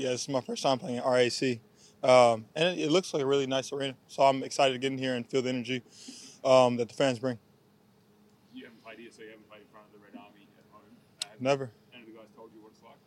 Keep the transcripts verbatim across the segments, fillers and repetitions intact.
Yeah, this is my first time playing at R A C. Um, and it, it looks like a really nice arena. So I'm excited to get in here and feel the energy um, that the fans bring. You haven't played here, so you haven't played in front of the Red Army at home. Uh, Never. None of the guys told you what it's like?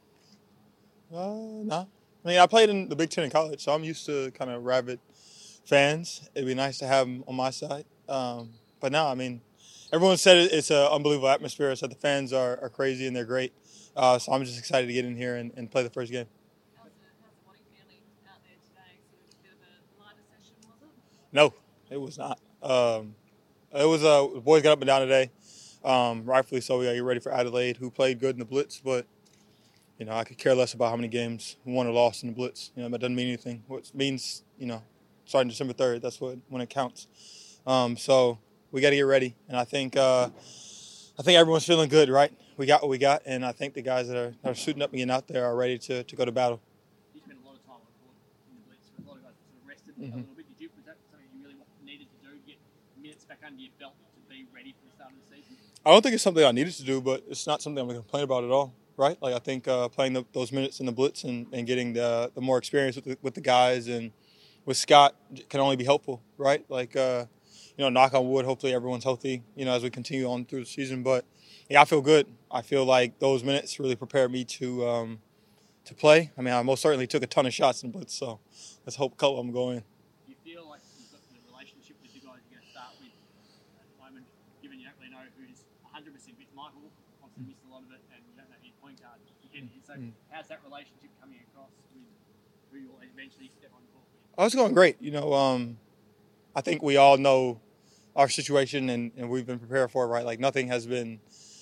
Uh, no. I mean, I played in the Big Ten in college, so I'm used to kind of rabid fans. It'd be nice to have them on my side. Um, but no, I mean, everyone said it, it's an unbelievable atmosphere. Said the fans are, are crazy and they're great. Uh, so I'm just excited to get in here and, and play the first game. How's the, how's the body feeling out there today? Sort of a bit of a lighter session, was it? No, it was not. Um, it was uh, the boys got up and down today, um, rightfully so. We got to get ready for Adelaide, who played good in the blitz, but you know I could care less about how many games won or lost in the blitz. You know that doesn't mean anything. What means, you know, starting December third, that's what when it counts. Um, so we got to get ready, and I think uh, I think everyone's feeling good, right? We got what we got, and I think the guys that are, that are suiting up and getting out there are ready to, to go to battle. You spent a lot of time on the court in the blitz. A lot of guys sort of rested mm-hmm. a little bit. Did you, was that something you really needed to do, get minutes back under your belt to be ready for the start of the season? I don't think it's something I needed to do, but it's not something I'm going to complain about at all, right? Like I think uh, playing the, those minutes in the blitz and, and getting the, the more experience with the, with the guys and with Scott can only be helpful, right? Like, uh, you know, knock on wood, hopefully everyone's healthy, you know, as we continue on through the season. But, yeah, I feel good. I feel like those minutes really prepared me to um, to play. I mean, I most certainly took a ton of shots in blitz, so let's hope a couple of them go in. Do you feel like you've got the relationship with the guys you're going to start with at the moment, given you don't really know who's one hundred percent with Michael, obviously missed a lot of it, and you don't know your point guard again. So mm. how's that relationship coming across with who you'll eventually step on the court with? Oh, it's going great. You know, um, I think we all know our situation, and, and we've been prepared for it, right? Like nothing has been,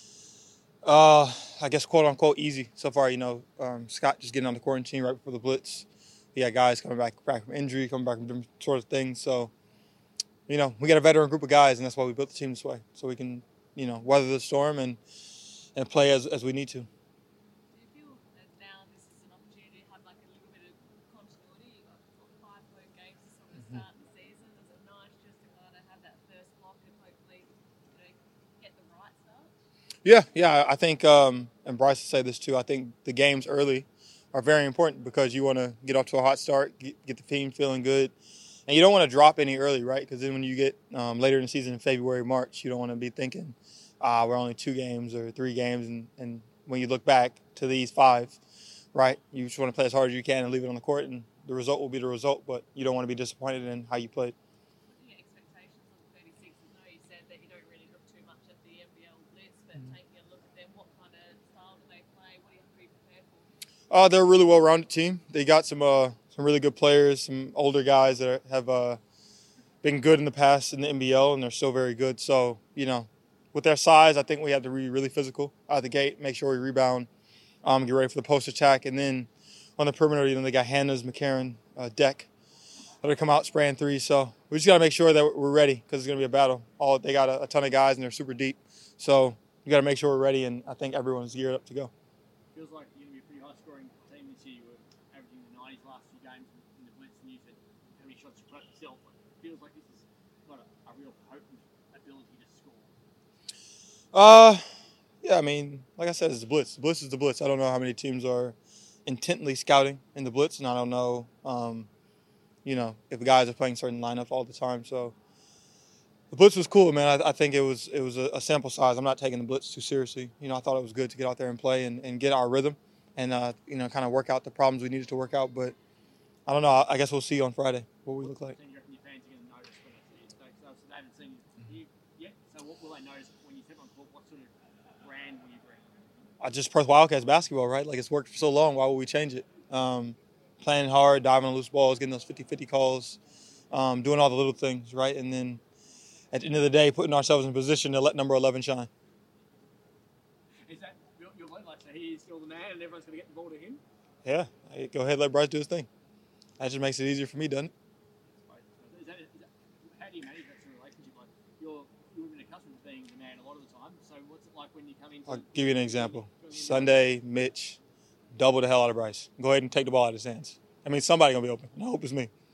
uh, I guess, quote unquote, easy so far. You know, um, Scott just getting on the quarantine right before the blitz. He had guys coming back, back from injury, coming back from different sort of things. So, you know, we got a veteran group of guys, and that's why we built the team this way, so we can, you know, weather the storm and and play as as we need to. Yeah, yeah, I think, um, and Bryce will say this too, I think the games early are very important because you want to get off to a hot start, get, get the team feeling good, and you don't want to drop any early, right? Because then when you get um, later in the season in February, March, you don't want to be thinking, ah, we're only two games or three games, and, and when you look back to these five, right, you just want to play as hard as you can and leave it on the court, and the result will be the result, but you don't want to be disappointed in how you played. Uh, they're a really well-rounded team. They got some uh, some really good players, some older guys that are, have uh, been good in the past in the N B L, and they're still very good. So, you know, with their size, I think we have to be really physical out of the gate, make sure we rebound, um, get ready for the post attack. And then on the perimeter, you know, they got Hannas, McCarron, uh, Deck that are come out spraying threes. So we just got to make sure that we're ready because it's going to be a battle. All They got a, a ton of guys, and they're super deep. So you got to make sure we're ready, and I think everyone's geared up to go. Feels like you're going to be a pretty high-scoring team this year. You were averaging the nineties last few games in the blitz, and you said how many shots you put yourself. It feels like this is not a, a real potent ability to score. Uh, yeah, I mean, like I said, it's the blitz. The blitz is the blitz. I don't know how many teams are intently scouting in the blitz, and I don't know, um, you know, if guys are playing certain lineups all the time. So the blitz was cool, man. I, I think it was it was a, a sample size. I'm not taking the blitz too seriously. You know, I thought it was good to get out there and play and, and get our rhythm and, uh, you know, kind of work out the problems we needed to work out. But I don't know. I, I guess we'll see on Friday what we look like. You reckon your fans are going to notice when they see you? So they haven't seen you yet. So what will they notice when you step on court? What sort of brand will you bring? I just Perth Wildcats basketball, right? Like, it's worked for so long. Why would we change it? Um, playing hard, diving on loose balls, getting those fifty-fifty calls, um, doing all the little things, right? And then at the end of the day, putting ourselves in a position to let number eleven shine. Is that your, your line? Like, so he is still the man and everyone's going to get the ball to him? Yeah. Hey, go ahead, let Bryce do his thing. That just makes it easier for me, doesn't it? Is that, is that, how do you manage that sort of relationship? Like, you're, you've been accustomed to being the man a lot of the time, so what's it like when you come in? I'll give you an example. Sunday, Mitch, double the hell out of Bryce. Go ahead and take the ball out of his hands. I mean, somebody's going to be open. I hope it's me.